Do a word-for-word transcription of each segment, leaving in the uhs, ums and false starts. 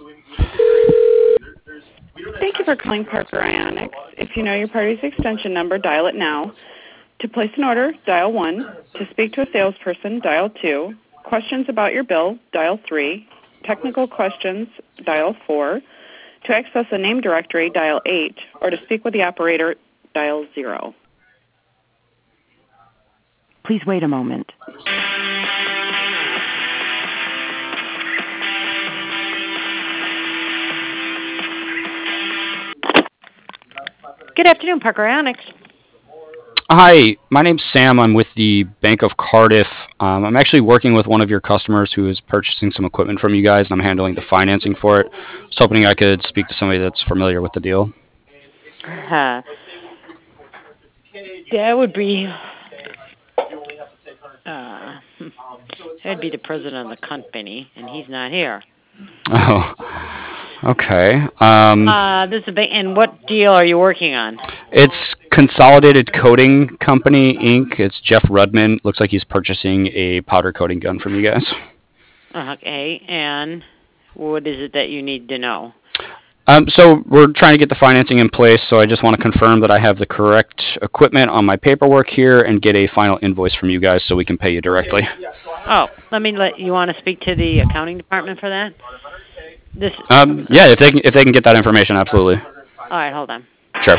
Thank you for calling Parker Ionics. If you know your party's extension number, dial it now. To place an order, dial one. To speak to a salesperson, dial two. Questions about your bill, dial three. Technical questions, dial four. To access a name directory, dial eight. Or to speak with the operator, dial zero. Please wait a moment. Good afternoon, Parker Ionics. Hi, my name's Sam. I'm with the Bank of Cardiff. Um, I'm actually working with one of your customers who is purchasing some equipment from you guys, and I'm handling the financing for it. I was hoping I could speak to somebody that's familiar with the deal. Uh, that would be, uh, that'd be the president of the company, and he's not here. Oh, okay. Um, uh, this is a bank, and what deal are you working on? It's Consolidated Coating Company, Incorporated. It's Jeff Rudman. Looks like he's purchasing a powder coating gun from you guys. Okay, and what is it that you need to know? Um, so we're trying to get the financing in place, so I just want to confirm that I have the correct equipment on my paperwork here and get a final invoice from you guys so we can pay you directly. Oh, let me let you want to speak to the accounting department for that? This. Um, yeah, if they can, if they can get that information, absolutely. All right, hold on. Sure.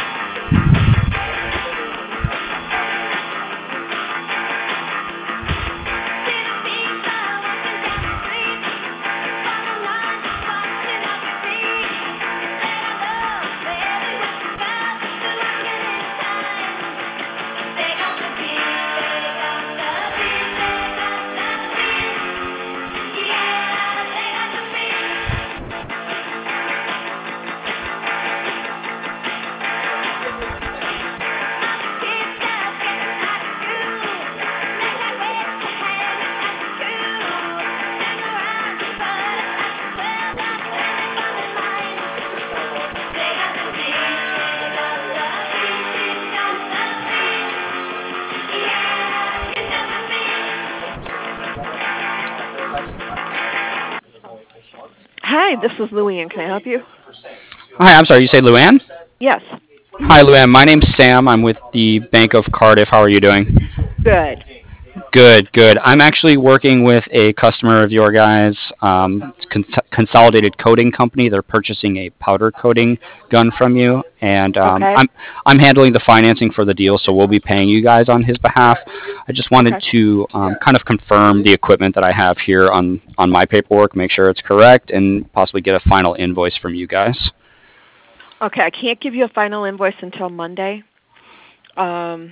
Hi, this is Luann. Can I help you? Hi, I'm sorry, you say Luann? Yes. Hi, Luann. My name's Sam. I'm with the Bank of Cardiff. How are you doing? Good. Good, good. I'm actually working with a customer of your guys, um, Cons- Consolidated Coating Company. They're purchasing a powder coating gun from you, and um, okay. I'm I'm handling the financing for the deal, so we'll be paying you guys on his behalf. I just wanted okay. to um, kind of confirm the equipment that I have here on on my paperwork, make sure it's correct, and possibly get a final invoice from you guys. Okay, I can't give you a final invoice until Monday. Um,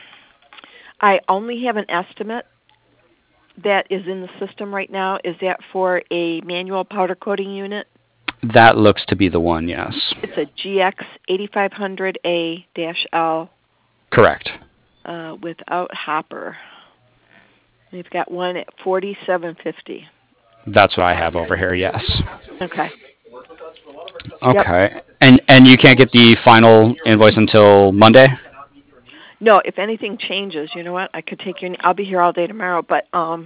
I only have an estimate that is in the system right now. Is that for a manual powder coating unit? That looks to be the one, yes. It's a G X eighty-five hundred A L. Correct. Uh, without hopper. We've got one at forty-seven fifty. That's what I have over here, yes. Okay. Okay. Yep. And and you can't get the final invoice until Monday? No, if anything changes, you know what? I could take your. I'll be here all day tomorrow, but um,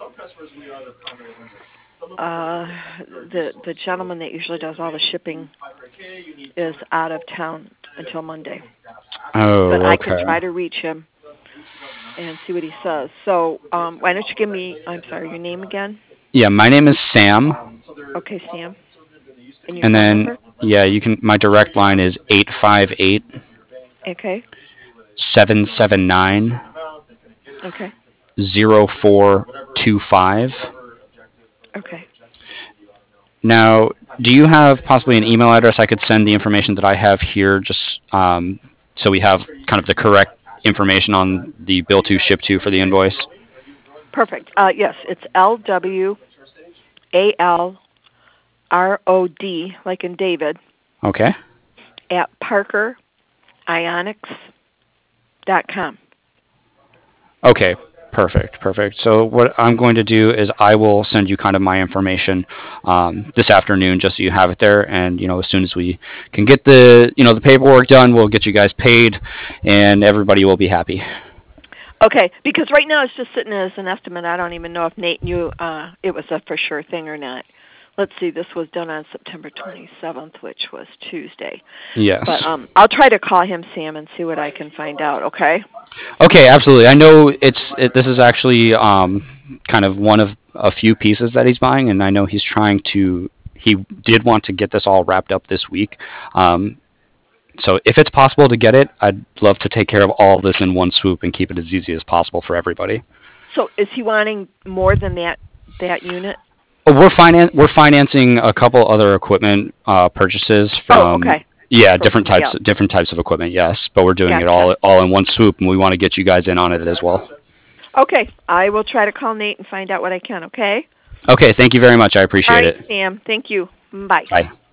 uh, the the gentleman that usually does all the shipping is out of town until Monday. Oh, but I okay. can try to reach him and see what he says. So, um, why don't you give me? I'm sorry, your name again? Yeah, my name is Sam. Okay, Sam. And your and phone then number? yeah, you can. My direct line is eight five eight. Okay. Seven seven nine. Okay. Zero four two five. Okay. Now, do you have possibly an email address I could send the information that I have here, just um, so we have kind of the correct information on the bill to ship to for the invoice? Perfect. Uh, yes, it's L W A L R O D, like in David. Okay. At Parker Ionics dot com. Okay. Perfect, perfect. So what I'm going to do is I will send you kind of my information um, this afternoon, just so you have it there. And you know, as soon as we can get the you know the paperwork done, we'll get you guys paid, and everybody will be happy. Okay, because right now it's just sitting as an estimate. I don't even know if Nate knew uh, it was a for sure thing or not. let's see, this was done on September twenty-seventh, which was Tuesday. Yes. But um, I'll try to call him, Sam, and see what I can find out, okay? Okay, absolutely. I know it's it, this is actually um, kind of one of a few pieces that he's buying, and I know he's trying to. He did want to get this all wrapped up this week. Um, so if it's possible to get it, I'd love to take care of all of this in one swoop and keep it as easy as possible for everybody. So is he wanting more than that that unit? Oh, we're finan- we're financing a couple other equipment uh, purchases from. Oh, okay. Yeah, So, different types yeah. different types of equipment. Yes, but we're doing it Gotcha. all all in one swoop, and we want to get you guys in on it as well. Okay, I will try to call Nate and find out what I can, okay? Okay, thank you very much. I appreciate All right, it. Sam. Thank you. Bye. Bye.